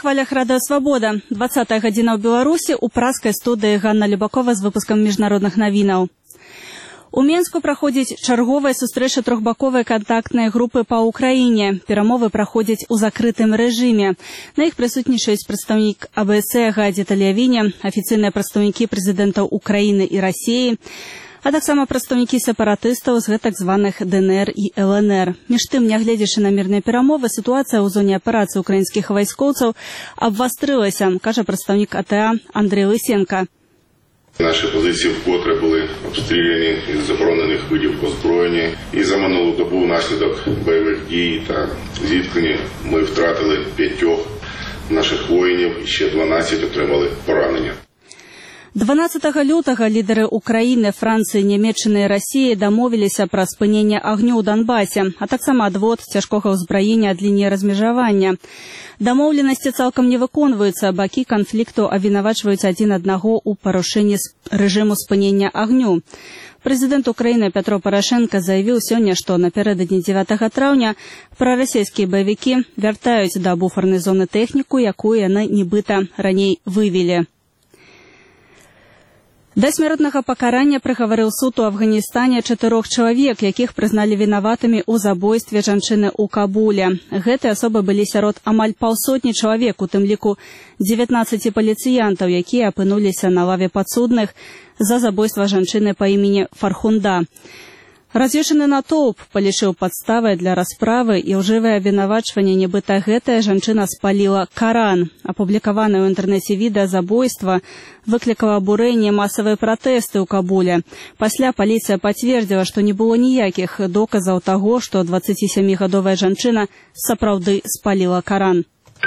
хвалях Радыё Свабода. 20-я гадзіна ў Беларусі у празкай студыі Ганна Любакова з выпускам міжнародных навінаў. У Менску праходзіць чарговая сустрэча трохбаковай кантактнай групы па Ўкраіне. Перамовы праходзяць у закрытым рэжыме. На іх прысутнічаюць прадстаўнік АБС Гадзі Талявіне, афіцыйныя прадстаўнікі прэзідэнтаў Украіны і Расіі, а таксама прадстаўнікі сепаратыстаў з гэтак званых ДНР і ЛНР. Між тым, нягледзячы на мірныя перамовы, сітуацыя ў зоне аперацыі украінскіх вайскоўцаў абвастрылася, кажа прадстаўнік АТА Андрей Лисенко. Наші позиції вкотре були обстріляні із заборонених видів озброєння. І за минулу добу внаслідок бойових дій та зіткнень ми втратили 5 наших воїнів і ще 12 отримали поранення. 12 лютага лідары Украіны, Францыі, Нямецчыны і Расіі дамовіліся пра спыненне агню ў Донбасе, а таксама адвод цяжкога ўзбраення ад лініі размежавання. Дамоўленасці цалкам не выконваюцца, бакі канфлікту абвінавачваюць адзін аднаго ў парушэнні рэжыму спынення агню. Прэзідэнт Украіны Пятро Парашенко заявіў сёння, што напярэдадні 9 траўня прарасійскія баевікі вяртаюць да буфернай зоны тэхніку, якую яны нібыта раней вывелі. Да смяротнага пакарання прыгаварыў суд у Афганістане 4 чалавек, якіх прызналі вінаватымі ў забойстве жанчыны ў Кабуле. Гэтыя асобы былі сярод амаль паўсотні чалавек, у тым ліку 19 паліцыянтаў, якія апынуліся на лаве падсудных за забойства жанчыны па імені Фархунда. Развешаны натоўп палічыў падставай для расправы і ўжывае абвінавачванне, нібыта гэтая жанчына спаліла Каран. Апублікаванае ў інтэрнэце відэа забойства выклікала абурэнне масавыя пратэсты ў Кабуле. Пасля паліцыя пацвердзіла, што не было ніякіх доказаў таго, што 27-гадовая жанчына сапраўды спаліла Каран.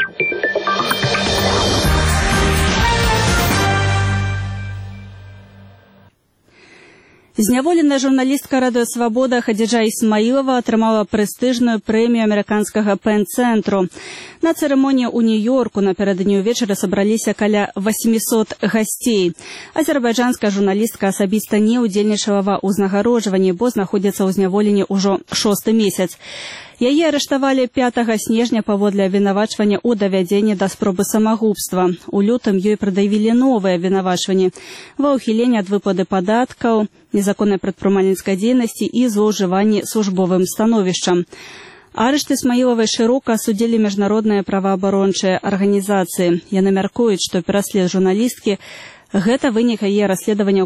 Зняволеная журналістка Радыё Свабода Хадзіджа Ісмаілова атрымала прэстыжную прэмію амерыканскага Пен-цэнтру. На цырымоніі ў Нью-Йорку напярэдадні ўвечары сабраліся каля 800 гасцей. Азербайджанская журналістка асабіста не ўдзельнічала ва ўзнагароджванні, бо знаходзіцца ў зняволенні ўжо 6-й месяц. Яе арыштавалі 5 снежня паводле абвінавачвання ў давядзенні да спробы самагубства. У лютым ёй прад'явілі новыя абвінавачванні ва ўхіленні ад выплаты падаткаў, незаконнай прадпрымальніцкай дзейнасці і злоўжыванні службовым становішчам. Арышт Ісмаілавай шырока асудзілі міжнародныя праваабарончыя арганізацыі. Яны мяркуюць, што пераслед журналісткі – гэта вынік яе расследавання